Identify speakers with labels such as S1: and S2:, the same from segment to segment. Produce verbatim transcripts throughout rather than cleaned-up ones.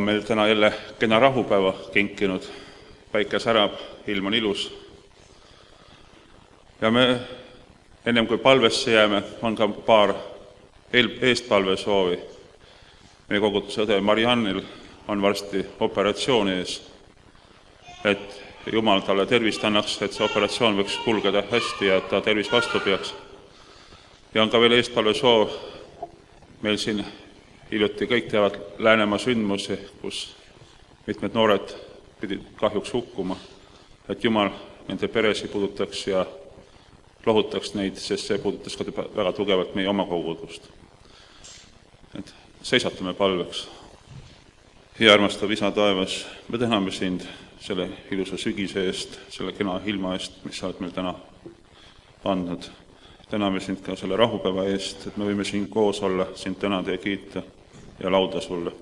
S1: on meil täna jälle kena rahupäeva kinkinud. Päike särab, ilm on ilus. Ja me ennem kui palvesse jääme, on ka paar eestpalve soovi. Meie koguduse õde Mariannil on varsti operatsiooni ees, et Jumal talle tervist annaks, et see operatsioon võiks kulgeda hästi ja et ta tervis vastu peaks. Ja on ka veel eestpalve soov. Meil siin hiljuti kõik teavad Läänemaa sündmusi, kus mitmed noored pidid kahjuks hukkuma, et Jumal nende peresi puudutaks ja lohutaks neid, sest see puudutas ka väga tugevalt meie oma kogudust. Et seisatame palveks. Hea armastav Isa taevas, me täname sind selle ilusa sügise eest, selle kena ilma eest, mis sa oled meil täna andnud. Täname sind ka selle rahupäeva eest, et me võime siin koos olla, sind tänada ja kiita ja lauda sulle.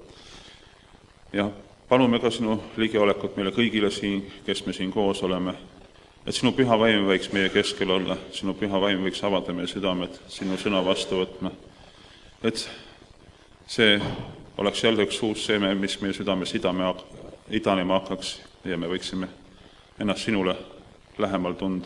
S1: Ja palume ka sinu ligiolekut meile kõigile siin, kes me siin koos oleme, et sinu püha vaim võiks meie keskel olla, sinu püha vaim võiks avada meie südamed, sinu sõna vastu võtma, et see oleks jälle üks uus seeme, mis meie südames idame, idanema hakkaks ja me võiksime ennast sinule lähemal tunda.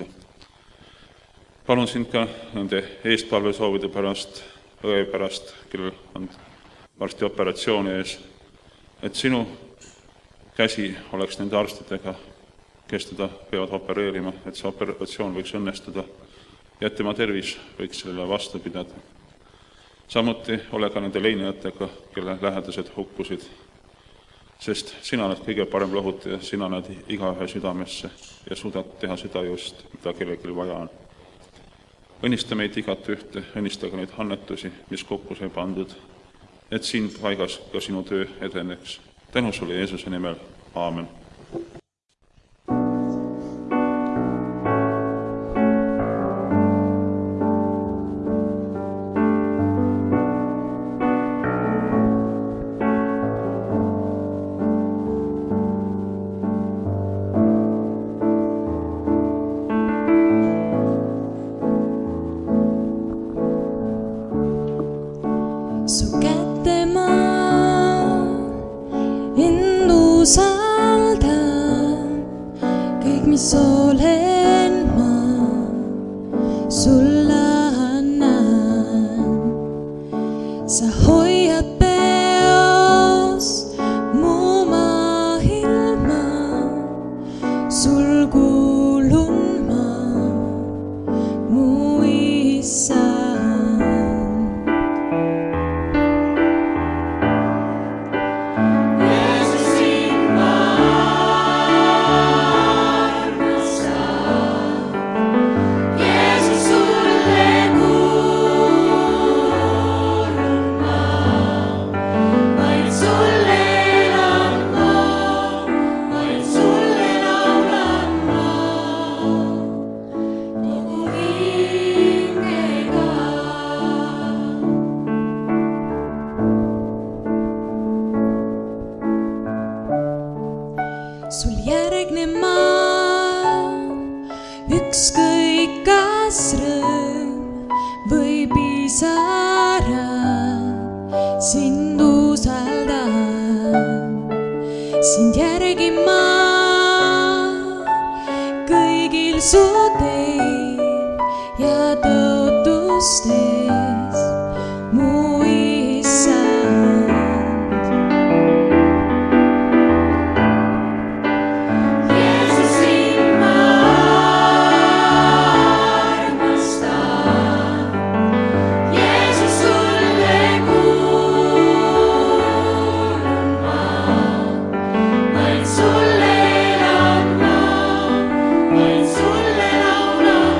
S1: Palun sind ka nende eestpalvesoovide pärast, õe pärast, kellel on varsti operatsiooni ees, et sinu käsi oleks nende arstidega, kes teda peavad opereerima, et see operatsioon võiks õnnestuda ja et tema tervis võiks sellele vastu pidada. Samuti ole ka nende leinajatega, kelle lähedased hukkusid, sest sina oled kõige parem lohutaja, sina oled igaühe südamesse ja suudad teha seda just, mida kellelgi vaja on. Õnnista meid igat ühte, õnnista ka neid annetusi, mis kokku sai pandud, et siin paigas ka sinu töö edeneks. Tänu sulle Jeesuse nimel. Aamen.
S2: Sulle laulma, vaid sulle laulma.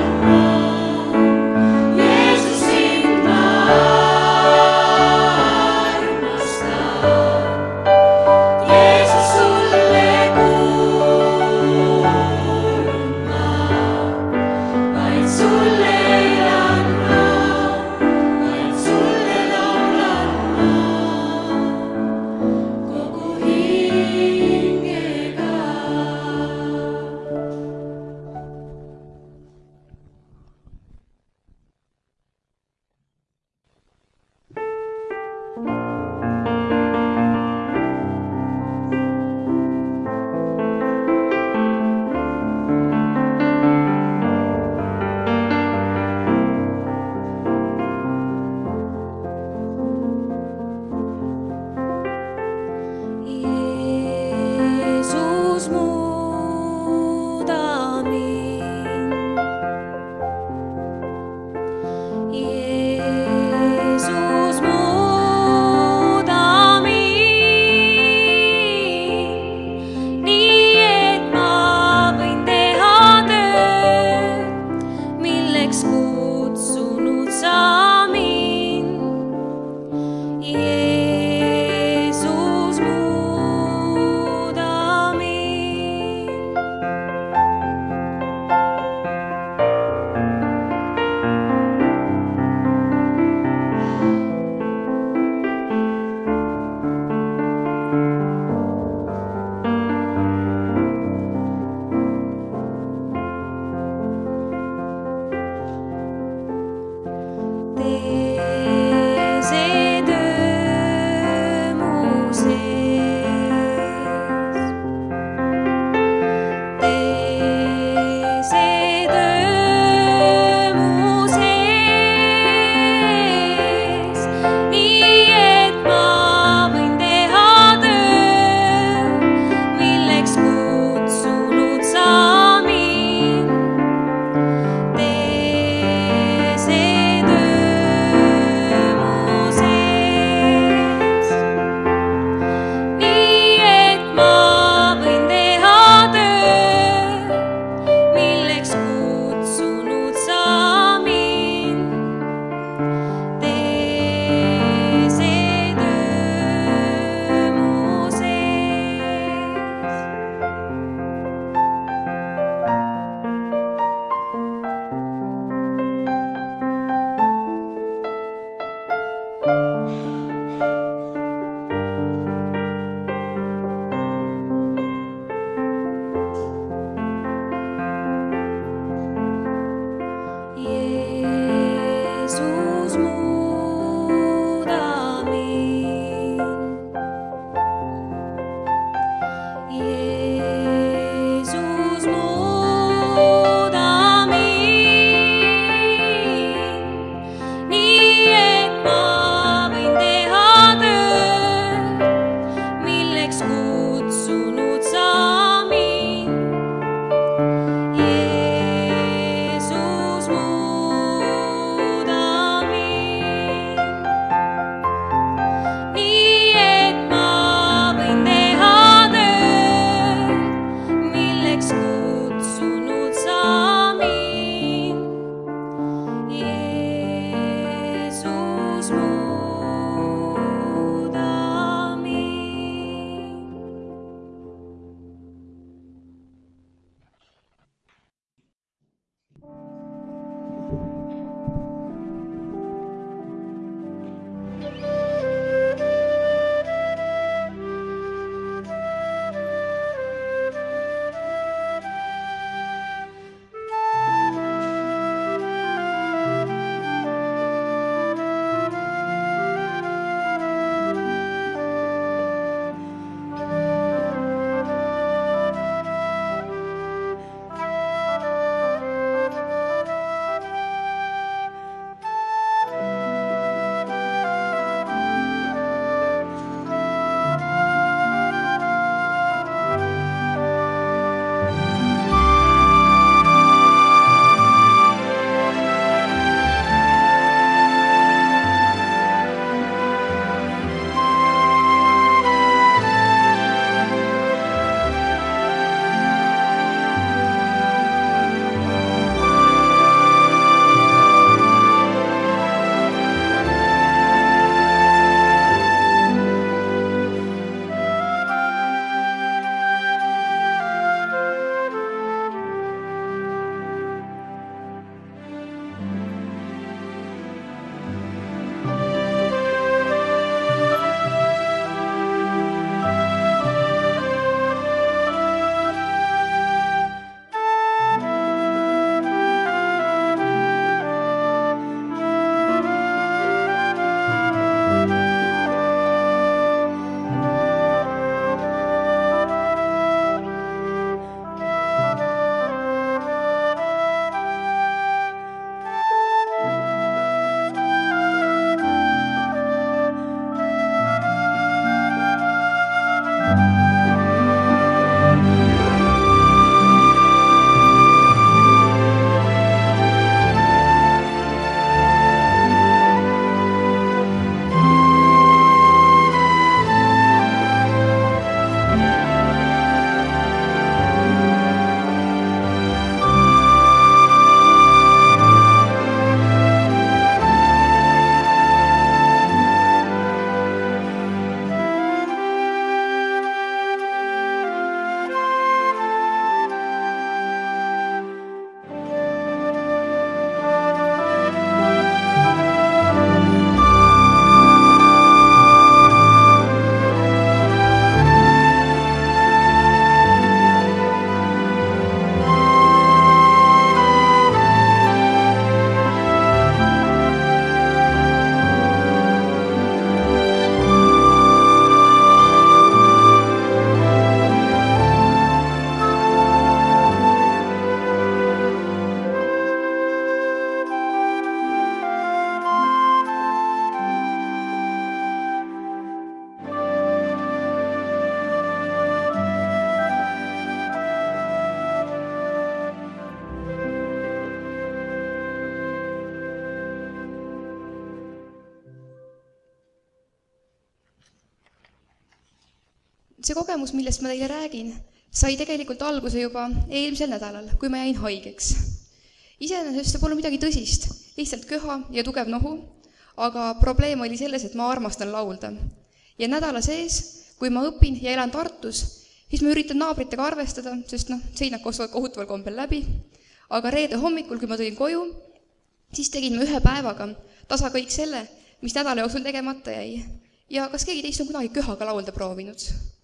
S2: See kogemus, millest ma teile räägin, sai tegelikult alguse juba eelmisel nädalal, kui ma jäin haigeks. Iseenesest see pole midagi tõsist, lihtsalt köha ja tugev nohu, aga probleem oli selles, et ma armastan laulda. Ja nädala sees, kui ma õpin ja elan Tartus, siis ma üritan naabritega arvestada, sest noh, seinad kostuvad kohutaval kombel läbi. Aga reede hommikul, kui ma tulin koju, siis tegin ma ühe päevaga tasa kõik selle, mis nädala jooksul tegemata jäi. Ja kas keegi teist on kunagi köhaga laulda proovinud?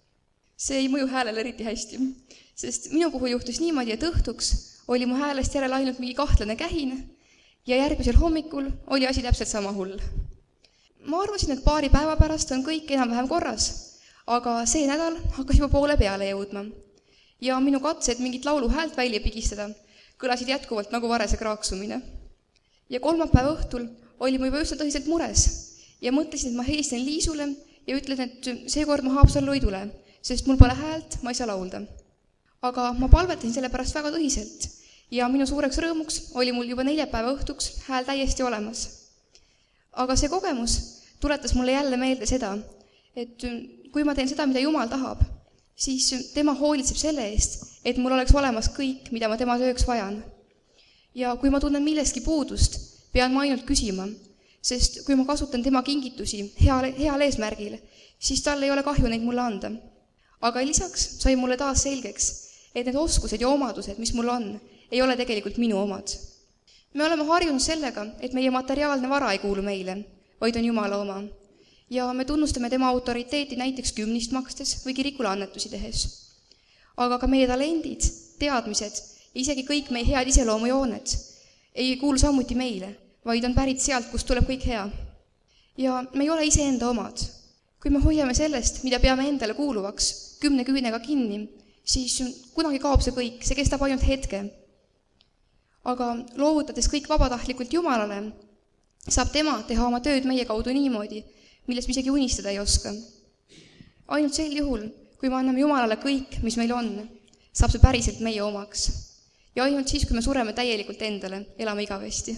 S2: See ei mõju häälele eriti hästi, sest minu puhul juhtus niimoodi, et õhtuks oli mu häälest järel ainult mingi kahtlane kähin ja järgmisel hommikul oli asi täpselt sama hull. Ma arvasin, et paari päeva pärast on kõik enam-vähem korras, aga see nädal hakkas juba poole peale jõudma. Ja minu katsed mingit laulu häält välja pigistada kõlasid jätkuvalt nagu varese kraaksumine. Ja kolmapäeva õhtul oli ma juba üsna tõsiselt mures ja mõtlesin, et ma helistan Liisule ja ütlen, et seekord ma Haapsallu ei tule, sest mul pole häält, ma ei saa laulda. Aga ma palvetasin selle pärast väga tõsiselt ja minu suureks rõõmuks oli mul juba neljapäeva õhtuks hääl täiesti olemas. Aga see kogemus tuletas mulle jälle meelde seda, et kui ma teen seda, mida Jumal tahab, siis tema hoolitseb selle eest, et mul oleks olemas kõik, mida ma tema tööks vajan. Ja kui ma tunnen millestki puudust, pean ma ainult küsima, sest kui ma kasutan tema kingitusi heal, heal eesmärgil, siis tal ei ole kahju neid mulle anda. Aga lisaks sai mulle taas selgeks, et need oskused ja omadused, mis mul on, ei ole tegelikult minu omad. Me oleme harjunud sellega, et meie materiaalne vara ei kuulu meile, vaid on Jumala oma. Ja me tunnustame tema autoriteeti näiteks kümnist makstes või kirikule annetusi tehes. Aga ka meie talendid, teadmised ja isegi kõik meie head iseloomujooned ei kuulu samuti meile, vaid on pärit sealt, kust tuleb kõik hea. Ja me ei ole iseenda omad. Kui me hoiame sellest, mida peame endale kuuluvaks, kümne küünega kinni, siis kunagi kaob see kõik, see kestab ainult hetke. Aga loovutades kõik vabatahtlikult Jumalale, saab tema teha oma tööd meie kaudu niimoodi, millest me isegi unistada ei oska. Ainult sel juhul, kui me anname Jumalale kõik, mis meil on, saab see päriselt meie omaks. Ja ainult siis, kui me sureme täielikult endale, elame igavesti.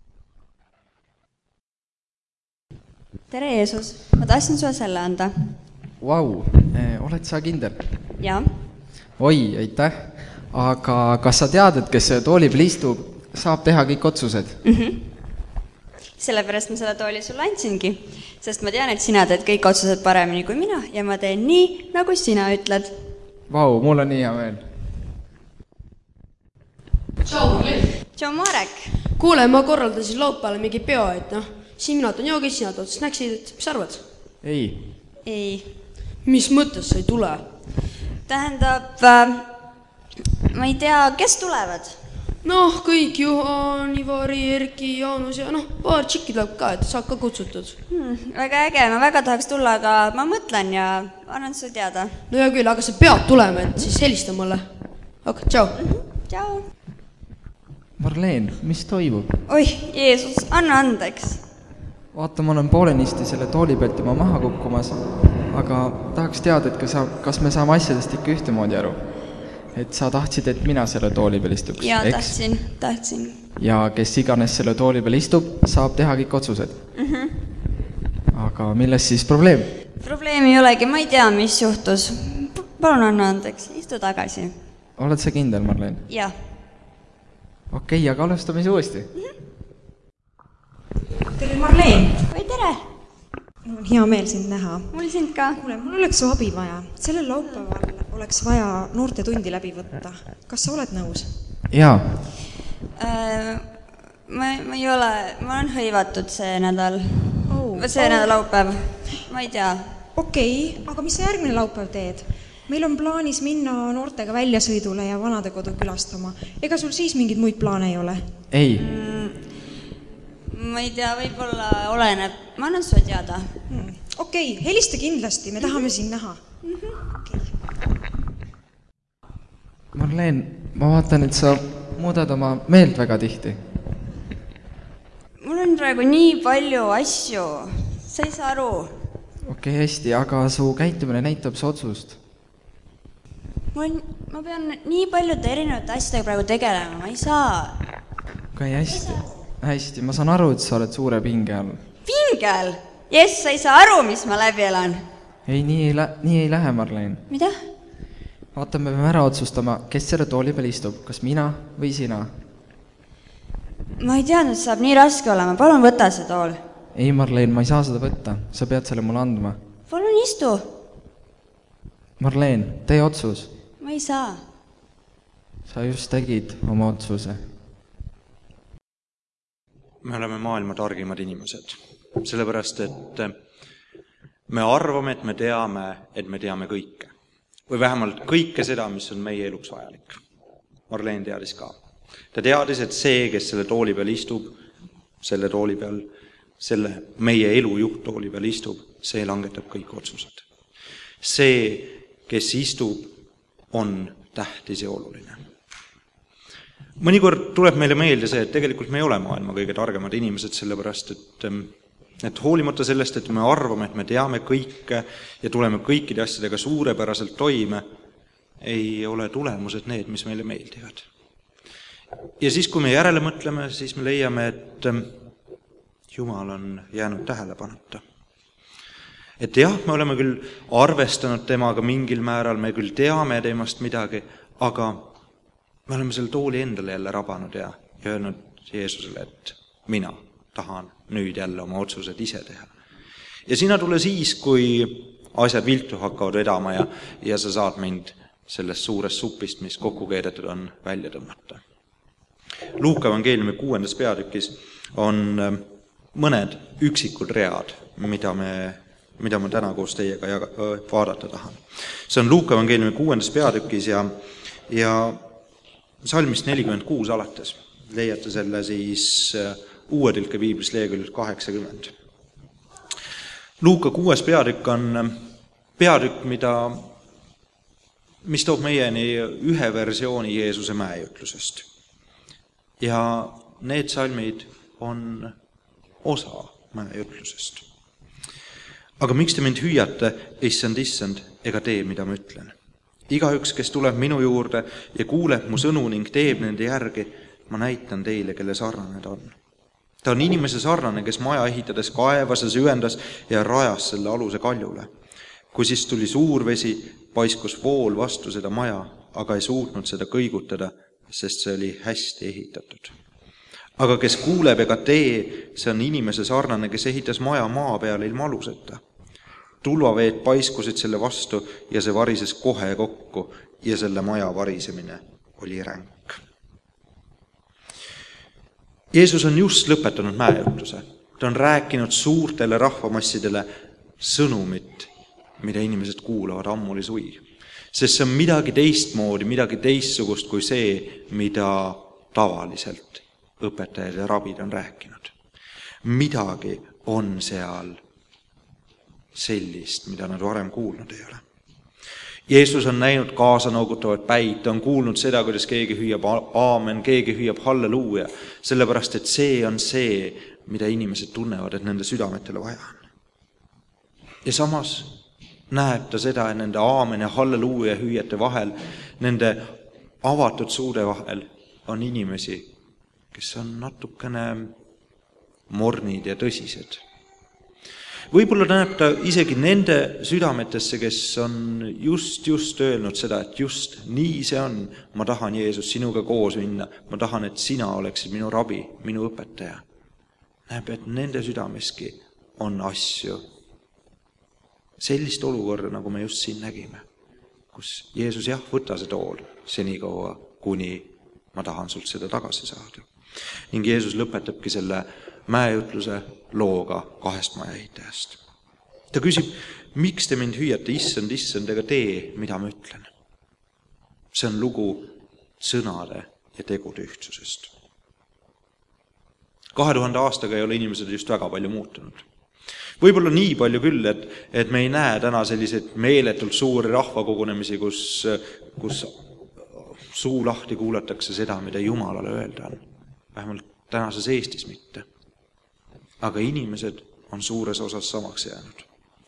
S3: Tere Jeesus, ma tahtsin sulle selle anda.
S4: Vau, oled sa kindel?
S3: Jaa.
S4: Oi, aitäh. Aga kas sa tead, et kes see tooli peal istub, saab teha kõik otsused?
S3: Mm-hmm. Sellepärast ma selle tooli sulle andsingi, sest ma tean, et sina teed kõik otsused paremini kui mina ja ma teen nii, nagu sina ütled.
S4: Vau, mul on nii hea meel.
S5: Tšau, Marlen.
S3: Tšau, Marek.
S5: Kuule, ma korraldasin laupäeval mingi peo, et noh, siin mina toon joogid, sina tood snäksid, et mis arvad?
S4: Ei.
S3: Ei.
S5: Mis mõttes sa ei tule?
S3: Tähendab, äh, ma ei tea, kes tulevad?
S5: Noh, kõik Juhan, Ivari, Erki, Jaanus ja noh, paar tšikki tuleb ka, et saab ka kutsutud.
S3: Hmm, väga äge, ma väga tahaks tulla, aga ma mõtlen ja annan sulle teada.
S5: No hea küll, aga sa pead tulema, et siis helista mulle. Ok, tšau.
S3: Mm-hmm. Tšau.
S4: Marleen, mis toimub?
S3: Oi, Jeesus, anna andeks.
S4: Vaata, ma olen poolenisti selle tooli pealt juba maha kukkumas, aga tahaks teada, et kas, kas me saame asjadest ikka ühtemoodi aru. Et sa tahtsid, et mina selle tooli peal istuks,
S3: Jaa,
S4: eks?
S3: tahtsin, tahtsin.
S4: Ja kes iganes selle tooli peal istub, saab teha kõik otsused.
S3: Mm-hmm.
S4: Aga milles siis probleem?
S3: Probleem ei olegi, ma ei tea, mis juhtus. Palun anna andeks, istu tagasi.
S4: Oled sa kindel, Marleen?
S3: Jah.
S4: Okei, aga alustame siis uuesti.
S3: Mm-hmm.
S6: Tere, Marleen!
S3: Oi, tere!
S6: Mul on hea meel sind näha.
S3: Mul sind ka.
S6: Kuule, mul oleks su abi vaja. Sellel laupäeval oleks vaja noorte tundi läbi võtta. Kas sa oled nõus?
S4: Jaa.
S3: Äh, ma, ma ei ole, ma olen hõivatud see nädal.
S6: Oh,
S3: see
S6: oh.
S3: nädal laupäev. Ma ei tea.
S6: Okei, aga mis sa järgmine laupäev teed? Meil on plaanis minna noortega väljasõidule ja vanadekodu külastama. Ega sul siis mingid muid plaane ei ole?
S4: Ei.
S3: Mm, ma ei tea, võib-olla oleneb. Ma annan sulle teada.
S6: Hmm. Okei, helista kindlasti, me tahame sind näha.
S3: Mm-hmm.
S6: Okay.
S4: Marleen, ma vaatan, et sa muudad oma meelt väga tihti.
S3: Mul on praegu nii palju asju. Sa ei saa aru.
S4: Okei, hästi, aga su käitumine näitab su otsust.
S3: Ma, on, ma pean nii paljude erinevate asjadega praegu tegelema, ma ei saa.
S4: Okei, hästi. Hästi, ma saan aru, et sa oled suure pinge all.
S3: Pinge all? Jess, sa ei saa aru, mis ma läbi elan.
S4: Ei, nii ei, lä nii ei lähe, Marleen.
S3: Mida?
S4: Vaata, me peame ära otsustama, kes selle tooli peal istub, kas mina või sina.
S3: Ma ei teadnud, et saab nii raske olema. Palun võta see tool.
S4: Ei, Marleen, ma ei saa seda võtta. Sa pead selle mulle andma.
S3: Palun istu.
S4: Marleen, tee otsus.
S3: Ma ei saa.
S4: Sa just tegid oma otsuse.
S7: Me oleme maailma targimad inimesed. Sellepärast, et me arvame, et me teame, et me teame kõike. Või vähemalt kõike seda, mis on meie eluks vajalik. Marleen teadis ka. Ta teadis, et see, kes selle tooli peal istub, selle tooli peal, selle meie elu juhttooli peal istub, see langetab kõik otsused. See, kes istub, on tähtis ja oluline. Mõnikord tuleb meile meelde see, et tegelikult me ei ole maailma kõige targemad inimesed, sellepärast, et, et hoolimata sellest, et me arvame, et me teame kõike ja tuleme kõikide asjadega suurepäraselt toime, ei ole tulemused need, mis meile meeldivad. Ja siis, kui me järele mõtleme, siis me leiame, et Jumal on jäänud tähelepanuta. Et jah, me oleme küll arvestanud temaga mingil määral, me küll teame temast midagi, aga me oleme selle tooli endale jälle rabanud ja öelnud Jeesusele, et mina tahan nüüd jälle oma otsused ise teha. Ja sina tule siis, kui asjad viltu hakkavad vedama ja, ja sa saad mind sellest suurest supist, mis kokku keedetud on, välja tõmmata. Luuka evangeeliumi kuuendas peatükis on mõned üksikud read, mida me, mida ma täna koos teiega jaga, vaadata tahan. See on Luuka evangeeliumi kuuendas peatükis ja, ja salmist nelikümmend kuus alates. Leiate selle siis uue tõlke piiblis leheküljelt kaheksakümmend. Luuka kuues peatükk on peatükk, mida, mis toob meieni ühe versiooni Jeesuse mäeütlusest. Ja need salmid on osa mäeütlusest. Aga miks te mind hüüate, issand, issand, ega tee, mida ma ütlen? Igaüks, kes tuleb minu juurde ja kuuleb mu sõnu ning teeb nende järgi, ma näitan teile, kelle sarnane ta on. Ta on inimese sarnane, kes maja ehitades kaevas ja süvendas ja rajas selle aluse kaljule. Kui siis tuli suur vesi, paiskus vool vastu seda maja, aga ei suutnud seda kõigutada, sest see oli hästi ehitatud. Aga kes kuuleb ega tee, see on inimese sarnane, kes ehitas maja maa peale ilma aluseta. Tulvaveed paiskusid selle vastu ja see varises kohe kokku ja selle maja varisemine oli ränk. Jeesus on just lõpetanud mäejutluse. Ta on rääkinud suurtele rahvamassidele sõnumit, mida inimesed kuulavad ammuli suvi. Sest see on midagi teistmoodi, midagi teistsugust kui see, mida tavaliselt õpetajad ja rabid on rääkinud. Midagi on seal sellist, mida nad varem kuulnud ei ole. Jeesus on näinud kaasa noogutavat päid, ta on kuulnud seda, kuidas keegi hüüab aamen, keegi hüüab halleluuja, sellepärast, et see on see, mida inimesed tunnevad, et nende südametele vaja on. Ja samas näeb ta seda, et nende aamen ja halleluuja hüüjate vahel, nende avatud suude vahel on inimesi, kes on natukene mornid ja tõsised. Võib-olla näeb ta isegi nende südametesse, kes on just, just öelnud seda, et just nii see on. Ma tahan, Jeesus, sinuga koos minna. Ma tahan, et sina oleksid minu rabi, minu õpetaja. Näeb, et nende südameski on asju. Sellist olukorda, nagu me just siin nägime, kus Jeesus jah, võta see tool senikaua, kuni ma tahan sult seda tagasi saada. Ning Jeesus lõpetabki selle mäejutluse looga kahest maja ehitajast. Ta küsib, miks te mind hüüate, issand, issand, ega tee, mida ma ütlen? See on lugu sõnade ja tegude ühtsusest. Kahe tuhande aastaga ei ole inimesed just väga palju muutunud. Võib-olla nii palju küll, et, et me ei näe täna selliseid meeletult suuri rahvakogunemisi, kus, kus suu lahti kuulatakse seda, mida Jumalale öelda on. Vähemalt tänases Eestis mitte. Aga inimesed on suures osas samaks jäänud.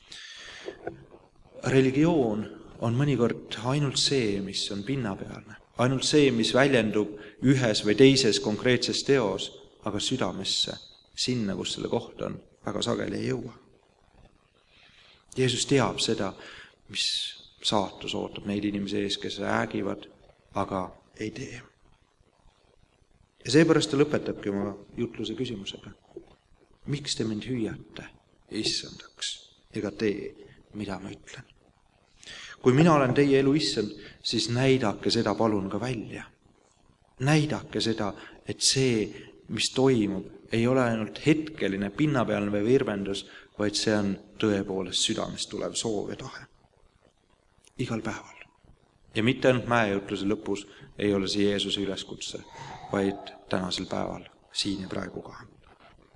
S7: Religioon on mõnikord ainult see, mis on pinnapealne. Ainult see, mis väljendub ühes või teises konkreetses teos, aga südamesse, sinna, kus selle koht on, väga sageli ei jõua. Jeesus teab seda, mis saatus ootab neid inimesi ees, kes räägivad, aga ei tee. Ja seepärast ta lõpetabki oma jutluse küsimusega. Miks te mind hüüate, issandaks, ega tee, mida ma ütlen? Kui mina olen teie elu issand, siis näidake seda palun ka välja. Näidake seda, et see, mis toimub, ei ole ainult hetkeline, pinnapealne või virvendus, vaid see on tõepoolest südamest tulev soov ja tahe. Igal päeval. Ja mitte ainult mäejutluse lõpus ei ole see Jeesuse üleskutse, vaid tänasel päeval, siin ja praegu ka.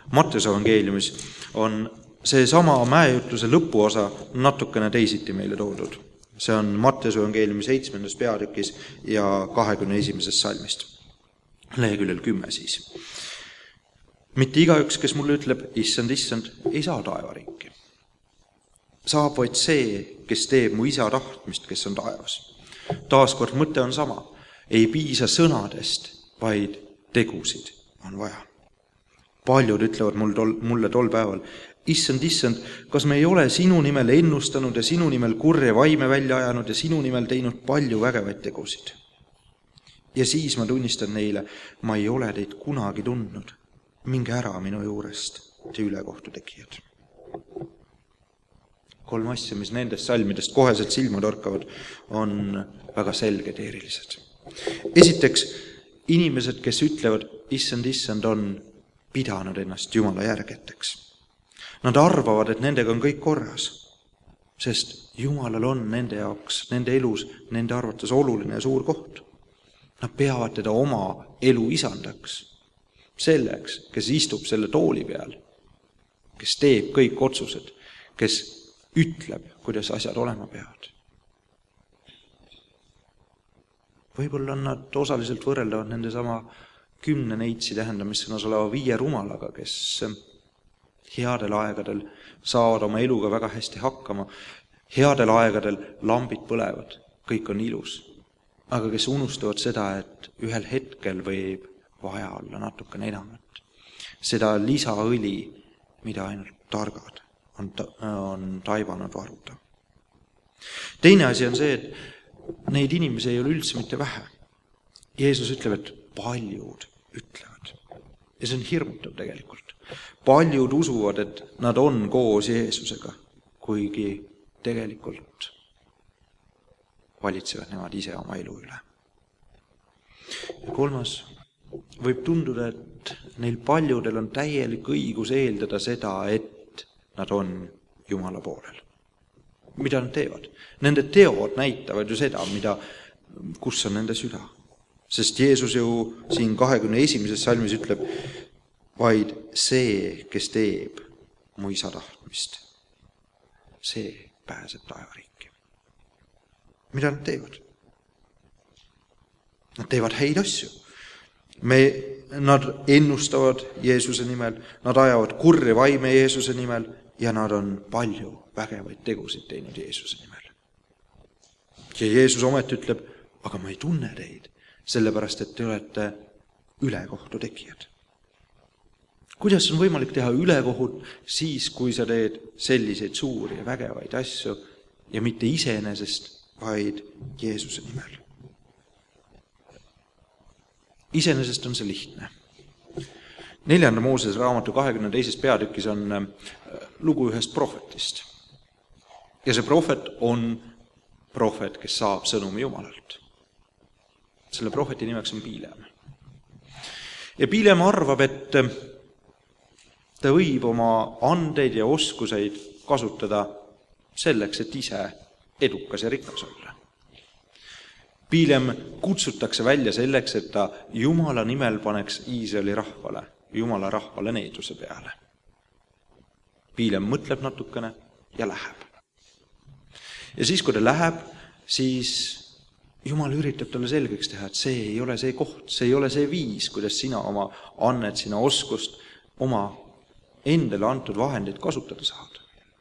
S7: Matteuse evangeeliumis on see sama mäejutluse lõpuosa natukene teisiti meile toodud. See on Matteuse evangeeliumi seitsmendas peatükis ja kahekümne esimesest salmist. Leheküljel kümme siis. Mitte igaüks, kes mulle ütleb, issand, issand, ei saa taevariiki. Saab vaid see, kes teeb mu isa tahtmist, kes on taevas. Taaskord mõte on sama. Ei piisa sõnadest, vaid tegusid on vaja. Paljud ütlevad mul tol, mulle tol päeval, issand, issand, kas me ei ole sinu nimel ennustanud ja sinu nimel kurje vaime välja ajanud ja sinu nimel teinud palju vägevaid tegusid. Ja siis ma tunnistan neile, ma ei ole teid kunagi tundnud. Minge ära minu juurest, te ülekohtu tegijad. Kolm asja, mis nendest salmidest koheselt silma torkavad, on väga selged ja erilised. Esiteks, inimesed, kes ütlevad, issand, issand, on pidanud ennast Jumala järgeteks. Nad arvavad, et nendega on kõik korras, sest Jumalal on nende jaoks, nende elus, nende arvates oluline ja suur koht. Nad peavad teda oma elu isandaks, selleks, kes istub selle tooli peal, kes teeb kõik otsused, kes ütleb, kuidas asjad olema peavad. Võib-olla on nad osaliselt võrreldavad nende sama kümne neitsi tähendamissõnas oleva viie rumalaga, kes headel aegadel saavad oma eluga väga hästi hakkama. Headel aegadel lambid põlevad, kõik on ilus. Aga kes unustavad seda, et ühel hetkel võib vaja olla natukene enamat. Seda lisaõli, mida ainult targad on, ta, on taibanud varuda. Teine asi on see, et neid inimesi ei ole üldse mitte vähe. Jeesus ütleb, et paljud ütlevad. Ja see on hirmutav tegelikult. Paljud usuvad, et nad on koos Jeesusega, kuigi tegelikult valitsevad nemad ise oma elu üle. Ja kolmas, võib tunduda, et neil paljudel on täielik õigus eeldada seda, et nad on Jumala poolel. Mida nad teevad? Nende teod näitavad ju seda, mida, kus on nende süda. Sest Jeesus ju siin kahekümne esimeses salmis ütleb, vaid see, kes teeb mu isa tahtmist, see pääseb taevariiki. Mida nad teevad? Nad teevad häid asju. Me, nad ennustavad Jeesuse nimel, nad ajavad kurri vaime Jeesuse nimel ja nad on palju vägevaid tegusid teinud Jeesuse nimel. Ja Jeesus ometi ütleb, aga ma ei tunne teid, sellepärast, et te olete ülekohtu tegijad. Kuidas on võimalik teha ülekohut siis, kui sa teed selliseid suuri ja vägevaid asju ja mitte iseenesest, vaid Jeesuse nimel? Iseenesest on see lihtne. Neljanda Mooses raamatu kahekümne teises peatükis on lugu ühest prohvetist. Ja see prohvet on prohvet, kes saab sõnumi Jumalalt. Selle prohveti nimeks on Piilem. Ja Piilem arvab, et ta võib oma andeid ja oskuseid kasutada selleks, et ise edukas ja rikas olla. Piilem kutsutakse välja selleks, et ta Jumala nimel paneks Iisraeli rahvale, Jumala rahvale needuse peale. Piilem mõtleb natukene ja läheb. Ja siis, kui ta läheb, siis Jumal üritab talle selgeks teha, et see ei ole see koht, see ei ole see viis, kuidas sina oma annet, sina oskust, oma endale antud vahendeid kasutada saad.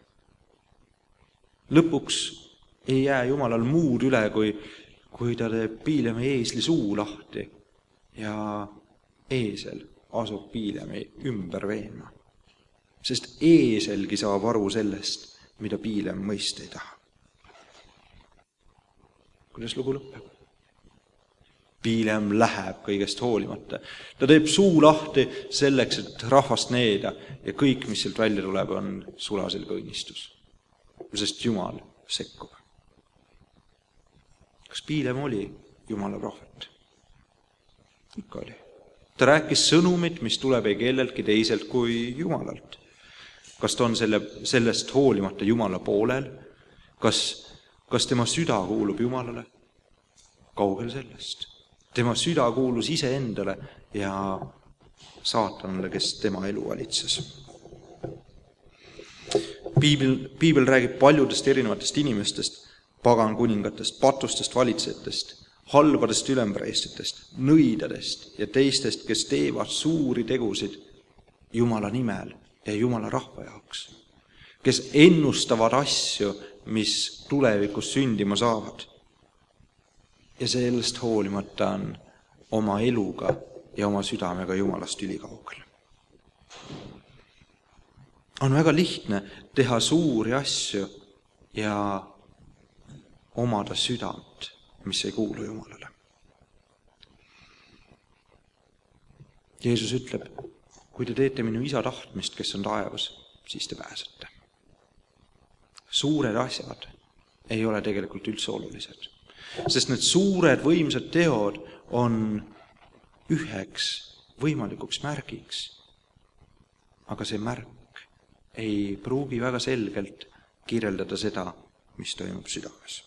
S7: Lõpuks ei jää Jumalal muud üle, kui kui ta teeb Piilemi eesli suu lahti ja eesel asub Piilemi ümber veenma. Sest eeselgi saab aru sellest, mida Piilem mõista ei taha. Kuidas lugu lõpeb? Piilem läheb kõigest hoolimata. Ta teeb suu lahti selleks, et rahvast needa ja kõik, mis sealt välja tuleb, on sulaselge õnnistus. Sest Jumal sekkub. Kas Piilem oli Jumala prohvet? Ikka oli. Ta rääkis sõnumit, mis tuleb ei kelleltki teiselt kui Jumalalt. Kas ta on selle, sellest hoolimata Jumala poolel? Kas, kas tema süda kuulub Jumalale? Kaugel sellest. Tema süda kuulus iseendale ja saatanale, kes tema elu valitses. Piibel, piibel räägib paljudest erinevatest inimestest, pagan kuningatest, patustest valitsejatest, halbadest ülempreestritest, nõidadest ja teistest, kes teevad suuri tegusid Jumala nimel ja Jumala rahva jaoks, kes ennustavad asju, mis tulevikus sündima saavad. Ja sellest hoolimata on oma eluga ja oma südamega Jumalast ülikaugel. On väga lihtne teha suuri asju ja omada südant, mis ei kuulu Jumalale. Jeesus ütleb, kui te teete minu isa tahtmist, kes on taevas, siis te pääsete. Suured asjad ei ole tegelikult üldse olulised, sest need suured võimsad teod on üheks võimalikuks märgiks, aga see märk ei pruugi väga selgelt kirjeldada seda, mis toimub südames.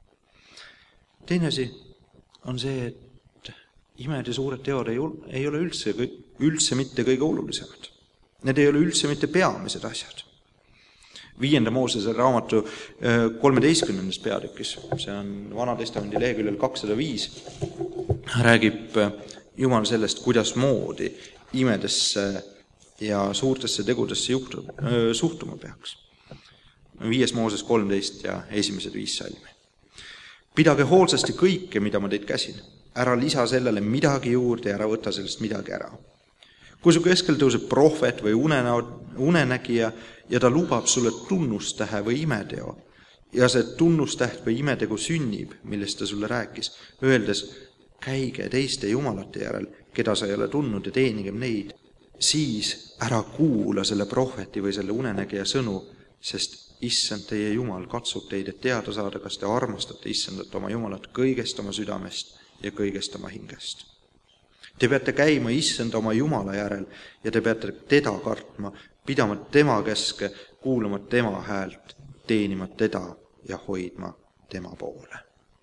S7: Teine asi on see, et imed ja suured teod ei ole üldse, üldse mitte kõige olulisemad. Need ei ole üldse mitte peamised asjad. Viienda Moosese raamatu kolmeteistkümnendas peatükis, see on Vanatestamendi leheküljel kakssada viis, räägib Jumal sellest, kuidas moodi imedesse ja suurtesse tegudesse juhtu, suhtuma peaks. Viies Mooses kolmteist ja esimesed viis salmi. Pidage hoolsasti kõike, mida ma teid käsin. Ära lisa sellele midagi juurde ja ära võta sellest midagi ära. Kui su keskel tõuseb prohvet või unenägija ja ta lubab sulle tunnustähe või imeteo ja see tunnustäht või imetegu sünnib, millest ta sulle rääkis, öeldes, käige teiste jumalate järel, keda sa ei ole tundnud ja teenigem neid, siis ära kuula selle prohveti või selle unenägija sõnu, sest Issand teie Jumal katsub teid, et teada saada, kas te armastate Issandat oma Jumalat kõigest oma südamest ja kõigest oma hingest. Te peate käima Issanda oma Jumala järel ja te peate teda kartma, pidama tema käske, kuulama tema häält, teenima teda ja hoidma tema poole.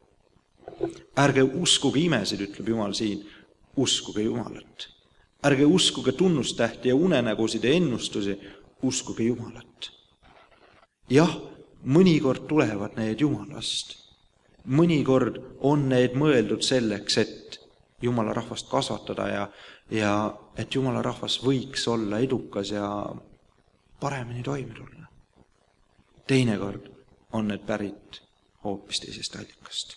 S7: Ärge uskuge imesid, ütleb Jumal siin, uskuge Jumalat. Ärge uskuge tunnustähti ja unenägusid ja ennustusi, uskuge Jumalat. Jah, mõnikord tulevad need Jumalast. Mõnikord on need mõeldud selleks, et Jumala rahvast kasvatada ja, ja et Jumala rahvas võiks olla edukas ja paremini toime tulla. Teinekord on need pärit hoopis teisest allikast.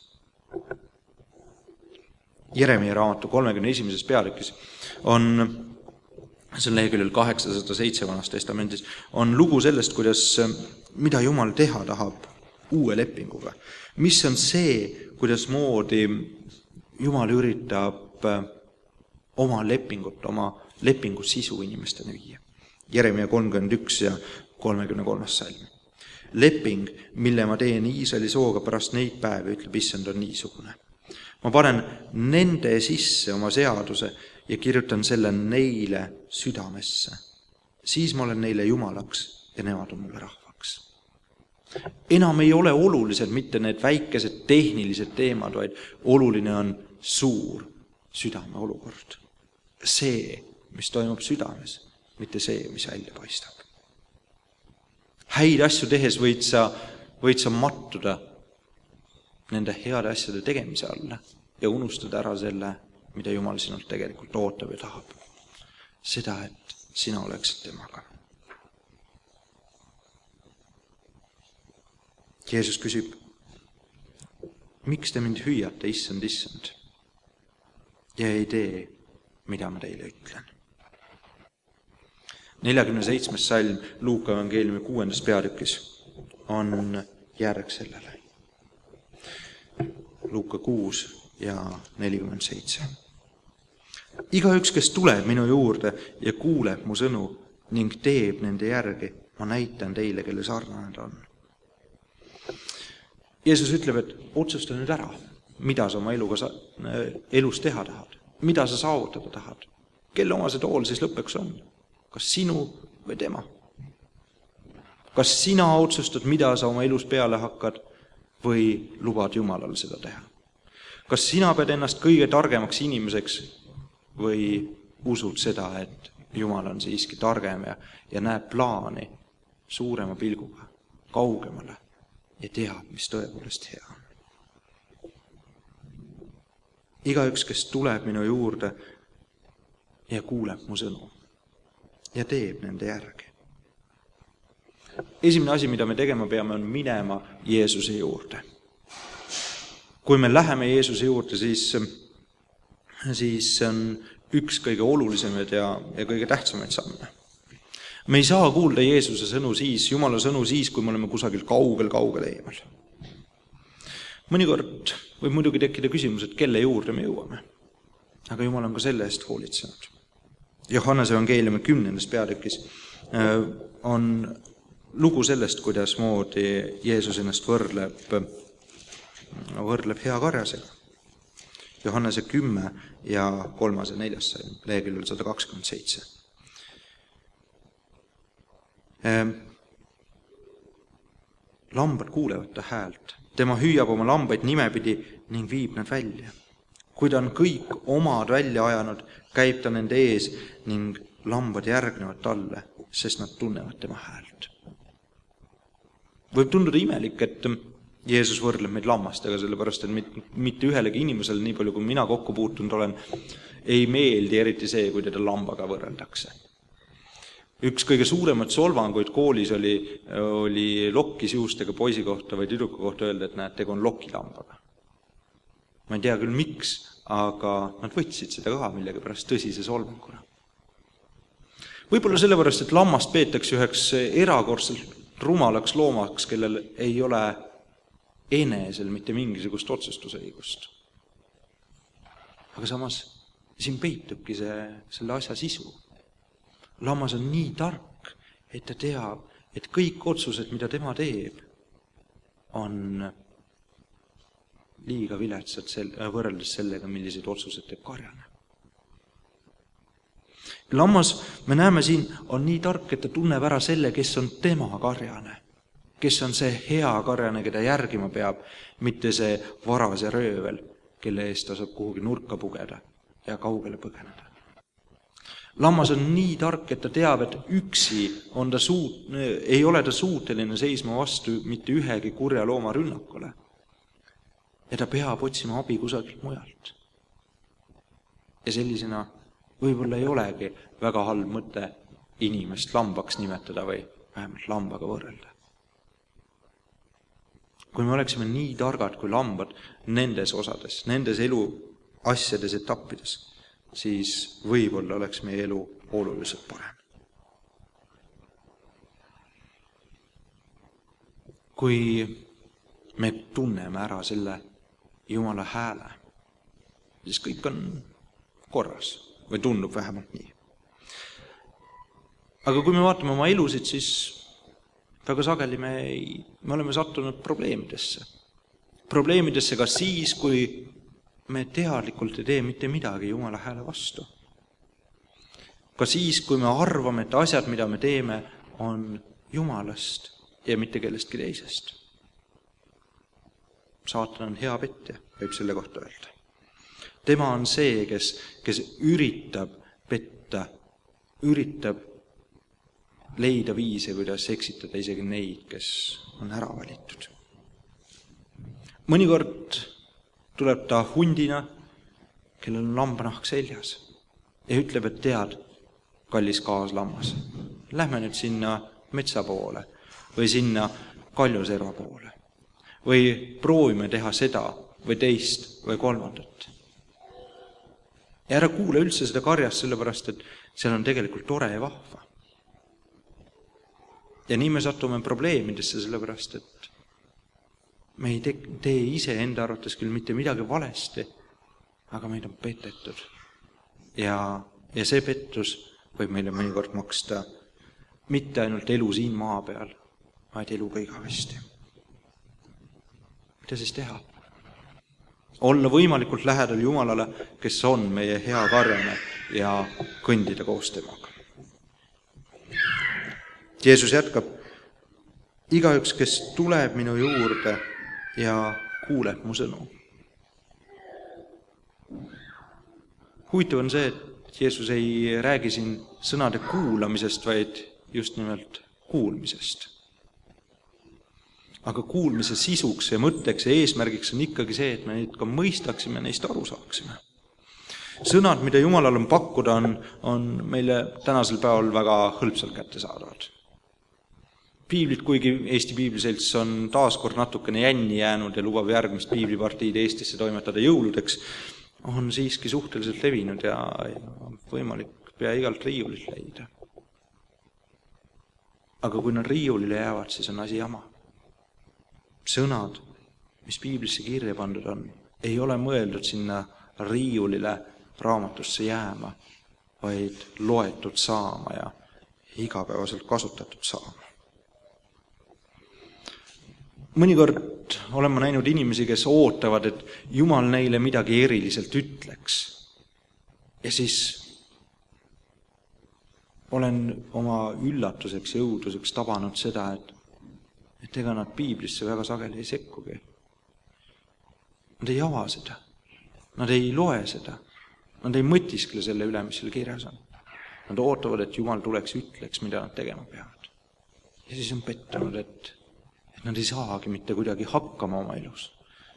S7: Jeremia raamatu kolmekümne esimeses peatükis on, see on leheküljel kaheksasada seitse Vanas Testamendis, on lugu sellest, kuidas, mida Jumal teha tahab uue lepinguga. Mis on see, kuidas moodi Jumal üritab oma lepingut, oma lepingu sisu inimesteni viia. Jeremia kolmkümmend üks ja kolmekümne kolmas salm. Leping, mille ma teen Iisraeli sooga pärast neid päevi, ütleb Issand, on niisugune. Ma panen nende sisse oma seaduse ja kirjutan selle neile südamesse. Siis ma olen neile Jumalaks ja nemad on mulle rahvaks. Enam ei ole olulised mitte need väikesed tehnilised teemad, vaid oluline on suur südame olukord. See, mis toimub südames, mitte see, mis välja paistab. Häid asju tehes võid sa, võid sa mattuda nende heade asjade tegemise alla ja unustada ära selle, mida Jumal sinult tegelikult ootab ja tahab. Seda, et sina oleksid temaga. Jeesus küsib, miks te mind hüüate, issand, issand, ja ei tee, mida ma teile ütlen. neljakümne seitsmes salm Luuka evangeeliumi kuuendas peatükis on järg sellele. Luuka kuus ja nelikümmend seitse. Igaüks, kes tuleb minu juurde ja kuuleb mu sõnu ning teeb nende järgi, ma näitan teile, kelle sarnane ta on. Jeesus ütleb, et otsusta nüüd ära, mida sa oma eluga sa, elus teha tahad, mida sa saavutada tahad, kelle oma see tool siis lõpuks on, kas sinu või tema. Kas sina otsustad, mida sa oma elus peale hakkad või lubad Jumalal seda teha? Kas sina pead ennast kõige targemaks inimeseks või usud seda, et Jumal on siiski targem ja, ja näeb plaani suurema pilguga, kaugemale ja teab, mis tõepoolest hea on. Igaüks, kes tuleb minu juurde ja kuuleb mu sõnu ja teeb nende järgi. Esimene asi, mida me tegema peame, on minema Jeesuse juurde. Kui me läheme Jeesuse juurde, siis, siis on üks kõige olulisemaid ja, ja kõige tähtsamaid samme. Me ei saa kuulda Jeesuse sõnu siis, Jumala sõnu siis, kui me oleme kusagil kaugel-kaugel eemal. Mõnikord võib muidugi tekkida küsimus, et kelle juurde me jõuame. Aga Jumal on ka selle eest hoolitsenud. Johannese evangeeliumi kümnendas peatükis on lugu sellest, kuidas moodi Jeesus ennast võrdleb, võrdleb hea karjasega. Johannese kümme ja kolmas ja neljas leheküljel sada kakskümmend seitse. Lambad kuulevad ta häält. Tema hüüab oma lambaid nimepidi ning viib nad välja. Kui ta on kõik omad välja ajanud, käib ta nende ees ning lambad järgnevad talle, sest nad tunnevad tema häält. Võib tunduda imelik, et Jeesus võrdleb meid lammastega, sellepärast, et mitte ühelegi inimesele, nii palju kui mina kokku puutunud olen, ei meeldi eriti see, kui teda lambaga võrreldakse. Üks kõige suuremat solvanguid koolis oli, oli lokkis juustega poisi kohta või tüdruku kohta öelda, et näed, tegu on lokilambaga. Ma ei tea küll miks, aga nad võtsid seda ka millegi pärast tõsise solvanguna. Võib-olla sellepärast, et lammast peetakse üheks erakordselt rumalaks loomaks, kellel ei ole enesel mitte mingisugust otsustusõigust. Aga samas siin peitubki see, selle asja sisu. Lammas on nii tark, et ta teab, et kõik otsused, mida tema teeb, on liiga viletsad võrreldes sellega, milliseid otsused teeb karjane. Lammas, me näeme siin, on nii tark, et ta tunneb ära selle, kes on tema karjane, kes on see hea karjane, keda järgima peab, mitte see varas ja röövel, kelle eest ta saab kuhugi nurka pugeda ja kaugele põgeneda. Lammas on nii tark, et ta teab, et üksi on ta suut, ei ole ta suuteline seisma vastu mitte ühegi kurja looma rünnakule. Ja ta peab otsima abi kusagilt mujalt. Ja sellisena võib-olla ei olegi väga halb mõte inimest lambaks nimetada või vähemalt lambaga võrrelda. Kui me oleksime nii targad kui lambad nendes osades, nendes elu asjades, etappides, siis võib-olla oleks meie elu oluliselt parem. Kui me tunneme ära selle Jumala hääle, siis kõik on korras või tundub vähemalt nii. Aga kui me vaatame oma elusid, siis väga sageli me, ei, me oleme sattunud probleemidesse. Probleemidesse ka siis, kui me teadlikult ei tee mitte midagi Jumala hääle vastu. Ka siis, kui me arvame, et asjad, mida me teeme, on Jumalast ja mitte kellestki teisest. Saatan on hea petja, võib selle kohta öelda. Tema on see, kes, kes üritab petta, üritab leida viise, kuidas eksitada isegi neid, kes on ära valitud. Mõnikord tuleb ta hundina, kellel on lambanahk seljas ja ütleb, et tead, kallis kaaslammas, lähme nüüd sinna metsa poole või sinna kaljuserva poole või proovime teha seda või teist või kolmandat. Ja ära kuule üldse seda karjast, sellepärast, et seal on tegelikult tore ja vahva. Ja nii me satume probleemidesse, sellepärast, et me ei tee ise enda arvates küll mitte midagi valesti, aga meid on petetud. Ja, ja see pettus võib meile mõnikord maksta mitte ainult elu siin maa peal, vaid elu ka igavesti. Mida siis teha? Olla võimalikult lähedal Jumalale, kes on meie hea karjane ja kõndida koos temaga. Jeesus jätkab, igaüks, kes tuleb minu juurde ja kuuleb mu sõnu. Huvitav on see, et et Jeesus ei räägi siin sõnade kuulamisest, vaid just nimelt kuulmisest. Aga kuulmise sisuks ja mõtteks ja eesmärgiks on ikkagi see, et me neid ka mõistaksime, neist aru saaksime. Sõnad, mida Jumalal on pakkuda, on, on meile tänasel päeval väga hõlpsalt kätte saadavad. Piiblit, kuigi Eesti Piibliselts on taaskord natukene jänni jäänud ja lubab järgmist piiblipartiid Eestisse toimetada jõuludeks, on siiski suhteliselt levinud ja, ja võimalik pea igalt riiulit leida. Aga kui nad riiulile jäävad, siis on asi jama. Sõnad, mis Piiblisse kirja pandud on, ei ole mõeldud sinna riiulile raamatusse jääma, vaid loetud saama ja igapäevaselt kasutatud saama. Mõnikord olen ma näinud inimesi, kes ootavad, et Jumal neile midagi eriliselt ütleks. Ja siis olen oma üllatuseks ja õuduseks tabanud seda, et, et ega nad Piiblisse väga sageli ei sekkugi. Nad ei ava seda. Nad ei loe seda. Nad ei mõtiskle selle üle, mis seal kirjas on. Nad ootavad, et Jumal tuleks ütleks, mida nad tegema peavad. Ja siis on pettunud, et et nad ei saagi mitte kuidagi hakkama oma elus.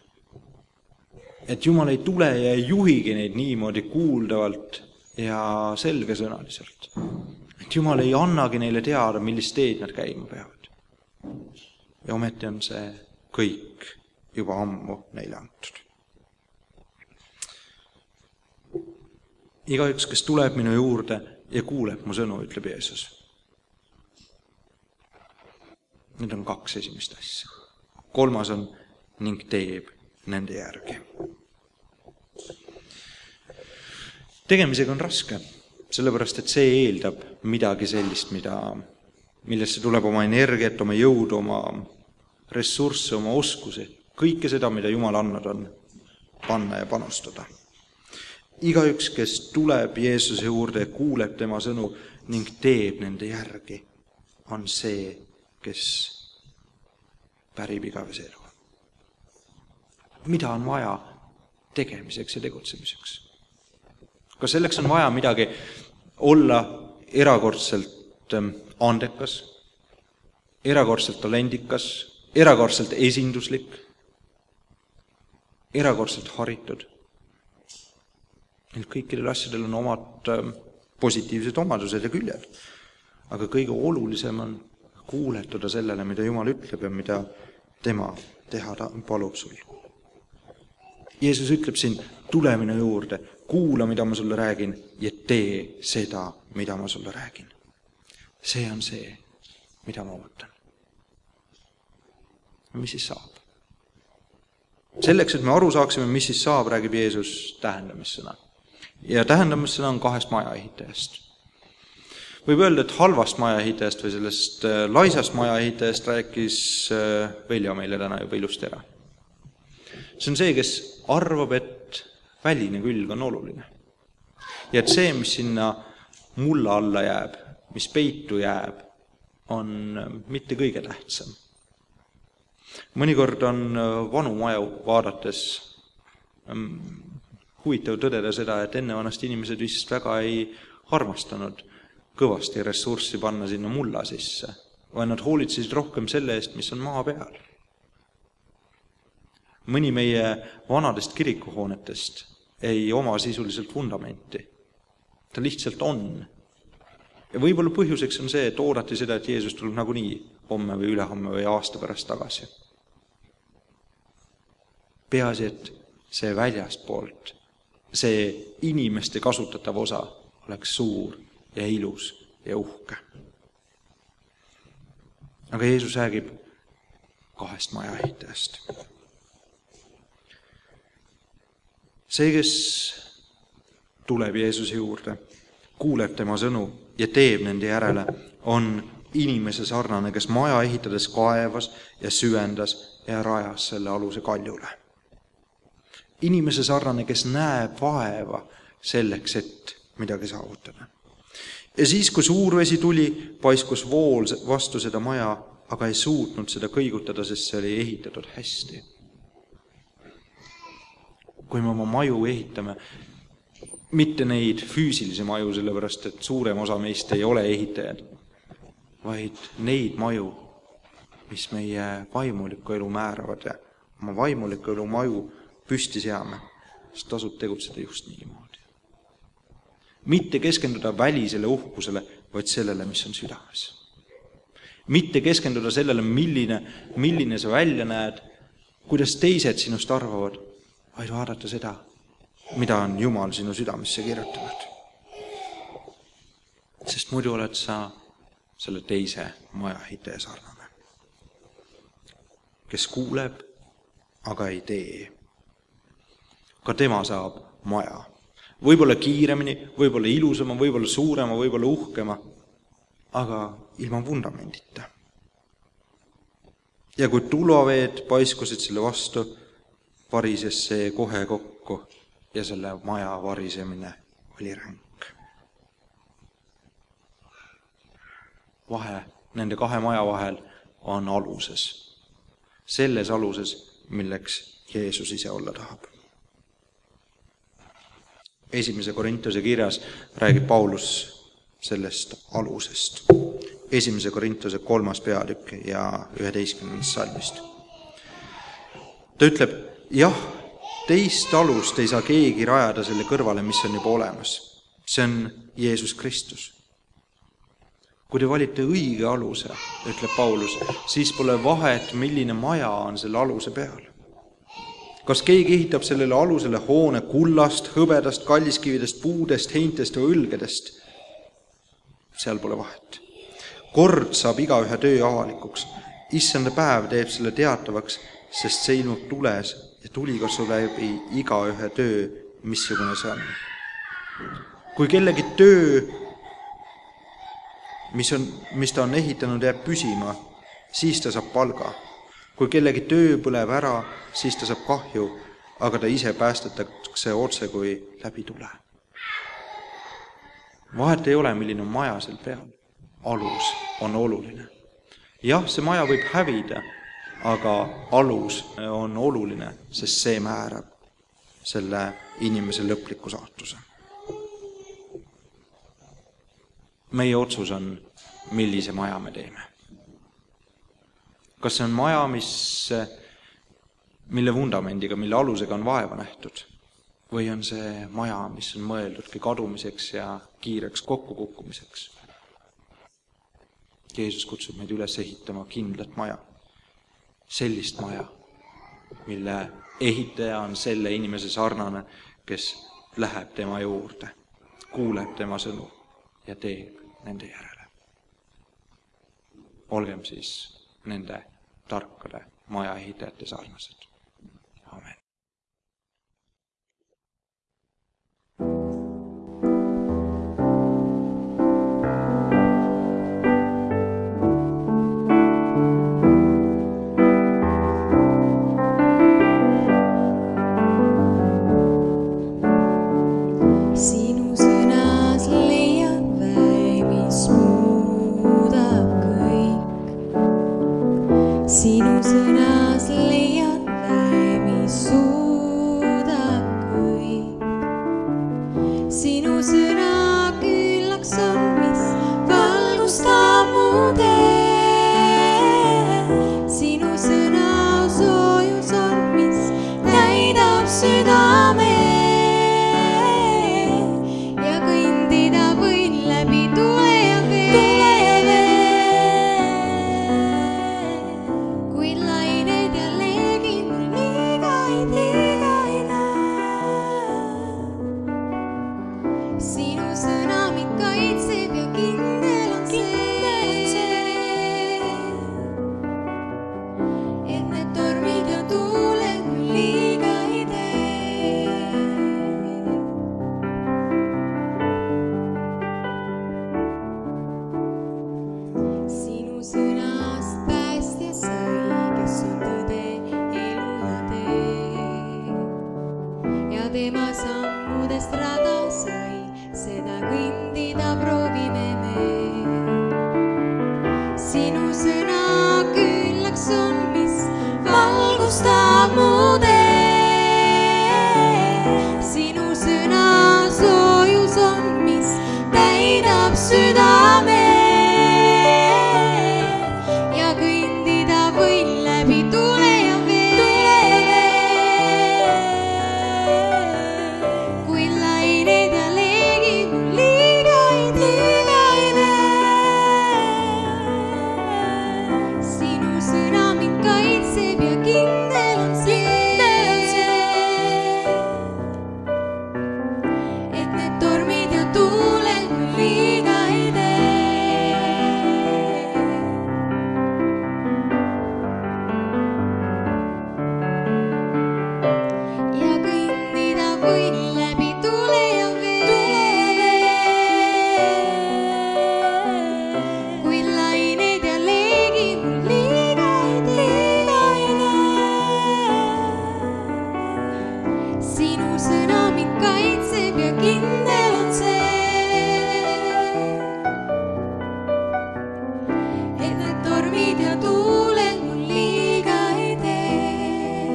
S7: Et Jumal ei tule ja ei juhigi neid niimoodi kuuldavalt ja selgesõnaliselt. Et Jumal ei annagi neile teada, millist teed nad käima peavad. Ja ometi on see kõik juba ammu neile antud. Igaüks, kes tuleb minu juurde ja kuuleb mu sõnu, ütleb Jeesus. Need on kaks esimest asja. Kolmas on ning teeb nende järgi. Tegemisega on raske, sellepärast et see eeldab midagi sellist, mida, millesse tuleb oma energiat, oma jõudu, oma ressursse, oma oskusi. Kõike seda, mida Jumal annab, on panna ja panustada. Igaüks, kes tuleb Jeesuse juurde ja kuuleb tema sõnu ning teeb nende järgi, on see, kes pärib igavese elu. Mida on vaja tegemiseks ja tegutsemiseks? Kas selleks on vaja midagi olla erakordselt andekas, erakordselt talendikas, erakordselt esinduslik, erakordselt haritud? Kõikidel asjadel on omad positiivsed omadused ja küljed, aga kõige olulisem on kuuletuda sellele, mida Jumal ütleb ja mida tema teha palub sul. Jeesus ütleb siin, tule minu juurde, kuula, mida ma sulle räägin ja tee seda, mida ma sulle räägin. See on see, mida ma ootan. Mis siis saab? Selleks, et me aru saaksime, mis siis saab, räägib Jeesus tähendamissõna. Ja tähendamissõna on kahest majaehitajast. Võib öelda, et halvast majaehitajast või sellest laisast majaehitajast rääkis Veljo meile täna juba ilusti ära. See on see, kes arvab, et väline külg on oluline. Ja et see, mis sinna mulla alla jääb, mis peitu jääb, on mitte kõige tähtsam. Mõnikord on vanu maju vaadates huvitav tõdeda seda, et enne vanast inimesed vist väga ei armastanud kõvasti ressurssi panna sinna mulla sisse, vaid nad hoolitsesid rohkem selle eest, mis on maa peal. Mõni meie vanadest kirikuhoonetest ei oma sisuliselt vundamenti. Ta lihtsalt on. Ja võib-olla põhjuseks on see, et oodati seda, et Jeesus tuleb nagunii homme või ülehomme või aasta pärast tagasi. Peaasi, et see väljastpoolt, see inimeste kasutatav osa oleks suur ja ilus ja uhke. Aga Jeesus räägib kahest majaehitajast. See, kes tuleb Jeesuse juurde, kuuleb tema sõnu ja teeb nende järele, on inimese sarnane, kes maja ehitades kaevas ja süvendas ja rajas selle aluse kaljule. Inimese sarnane, kes näeb vaeva selleks, et midagi saavutada. Ja siis, kui suur vesi tuli, paiskus vool vastu seda maja, aga ei suutnud seda kõigutada, sest see oli ehitatud hästi. Kui me oma maju ehitame, mitte neid füüsilisi maju, sellepärast et suurem osa meist ei ole ehitajad, vaid neid maju, mis meie vaimulikku elu määravad ja oma vaimulikku elu maju püsti seame, siis tasub tegutseda just niimoodi. Mitte keskenduda välisele uhkusele, vaid sellele, mis on südames. Mitte keskenduda sellele, milline, milline sa välja näed, kuidas teised sinust arvavad, vaid vaadata seda, mida on Jumal sinu südamesse kirjutanud. Sest muidu oled sa selle teise maja ehitaja sarnane, kes kuuleb, aga ei tee. Ka tema saab maja. Võib-olla kiiremini, võib-olla ilusama, võib-olla suurema, võib-olla uhkema, aga ilma vundamendita. Ja kui tulvaveed paiskusid selle vastu, varises see kohe kokku ja selle maja varisemine oli ränk. Vahe nende kahe maja vahel on aluses. Selles aluses, milleks Jeesus ise olla tahab. Esimese Korintuse kirjas räägib Paulus sellest alusest. Esimese Korintuse kolmas peatükk ja üheteistkümnendast salmist. Ta ütleb, jah, teist alust ei saa keegi rajada selle kõrvale, mis on juba olemas. See on Jeesus Kristus. Kui te valite õige aluse, ütleb Paulus, siis pole vahet, milline maja on selle aluse peal. Kas keegi ehitab sellele alusele hoone kullast, hõbedast, kalliskividest, puudest, heintest või õlgedest? Seal pole vahet. Kord saab igaühe töö avalikuks. Issanda päev teeb selle teatavaks, sest see ilmub tules ja tulikasvu läbi igaühe töö, missugune see on. Kui kellegi töö, mis, on, mis ta on ehitanud, jääb püsima, siis ta saab palga. Kui kellegi töö põleb ära, siis ta saab kahju, aga ta ise päästetakse otse kui läbi tule. Vahet ei ole, milline on maja seal peal. Alus on oluline. Jah, see maja võib hävida, aga alus on oluline, sest see määrab selle inimese lõpliku saatuse. Meie otsus on, millise maja me teeme. Kas see on maja, mis, mille vundamendiga, mille alusega on vaeva nähtud? Või on see maja, mis on mõeldudki kadumiseks ja kiireks kokkukukkumiseks? Jeesus kutsub meid üles ehitama kindlat maja. Sellist maja, mille ehitaja on selle inimese sarnane, kes läheb tema juurde, kuuleb tema sõnu ja teeb nende järele. Olgem siis nende tarkade maja ehitajate sarnased. Amen.
S8: Sinu sõnas leiad väe, mis suudab kõik. Sinu sõna küllaks on, mis valgustab mu tee. Sinu sõna soojus on, mis täidab südame. Ja kõndida võin läbi tule ja vee. Tema sammudest rada sai, seda kõndida proovime me. Sinu sõna küllaks on, mis valgustab mu tee. Sinu sõna soovib tuuled ja tuuled mul liiga ei tee.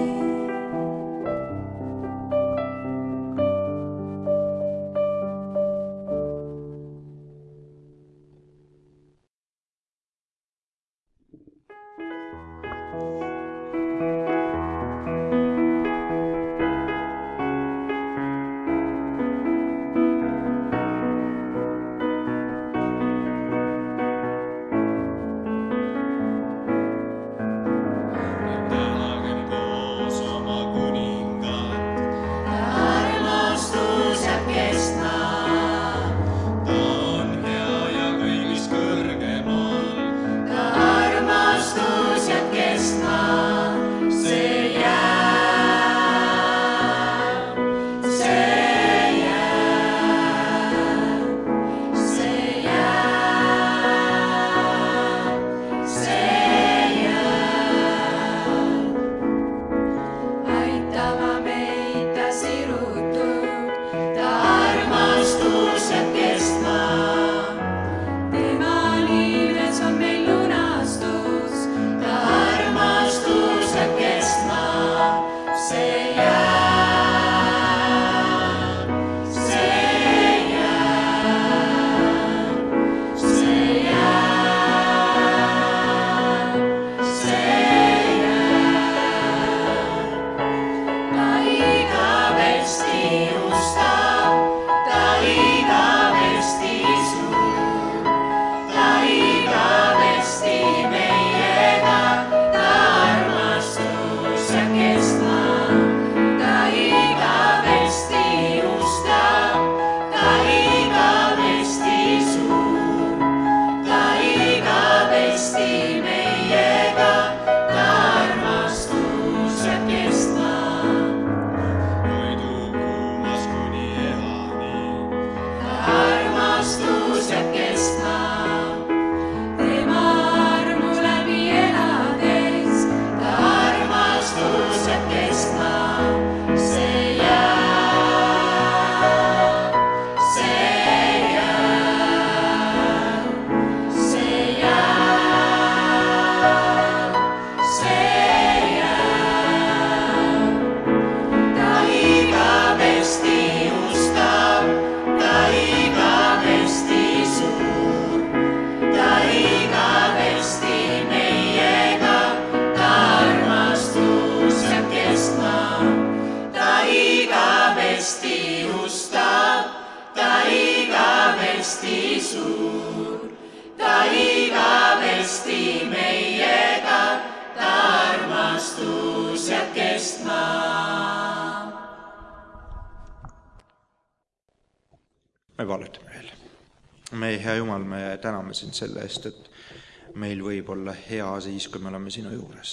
S7: Me valetame veel. Meie hea Jumal, me täname sind selle eest, et meil võib olla hea siis, kui me oleme sinu juures.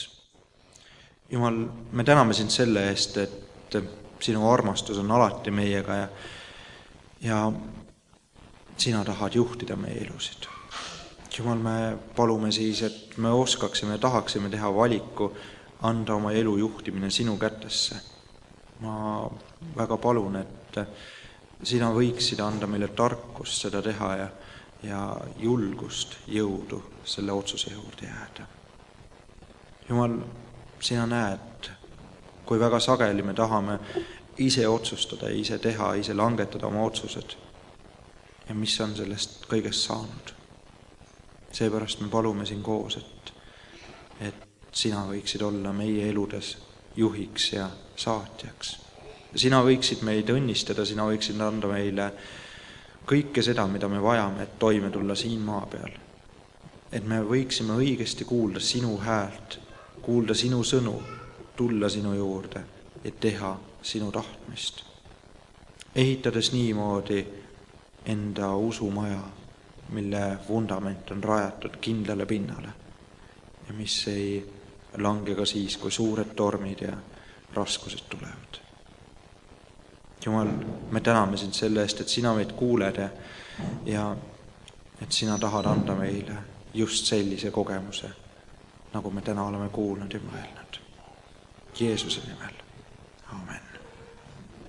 S7: Jumal, me täname sind selle eest, et sinu armastus on alati meiega ja, ja sina tahad juhtida meie elusid. Jumal, me palume siis, et me oskaksime ja tahaksime teha valiku, anda oma elu juhtimine sinu kätesse. Ma väga palun, et sina võiksid anda meile tarkust seda teha ja, ja julgust, jõudu selle otsuse juurde jääda. Jumal, sina näed, kui väga sageli me tahame ise otsustada, ise teha, ise langetada oma otsused ja mis on sellest kõigest saanud. Seepärast me palume siin koos, et, et sina võiksid olla meie eludes juhiks ja saatjaks. Sina võiksid meid õnnistada, sina võiksid anda meile kõike seda, mida me vajame, et toime tulla siin maa peal. Et me võiksime õigesti kuulda sinu häält, kuulda sinu sõnu, tulla sinu juurde ja teha sinu tahtmist. Ehitades niimoodi enda usumaja, mille vundament on rajatud kindlale pinnale ja mis ei lange ka siis, kui suured tormid ja raskused tulevad. Jumal, me täname sind selle eest, et sina meid kuuled ja, ja et sina tahad anda meile just sellise kogemuse, nagu me täna oleme kuulnud ja mõelnud. Jeesuse nimel. Amen.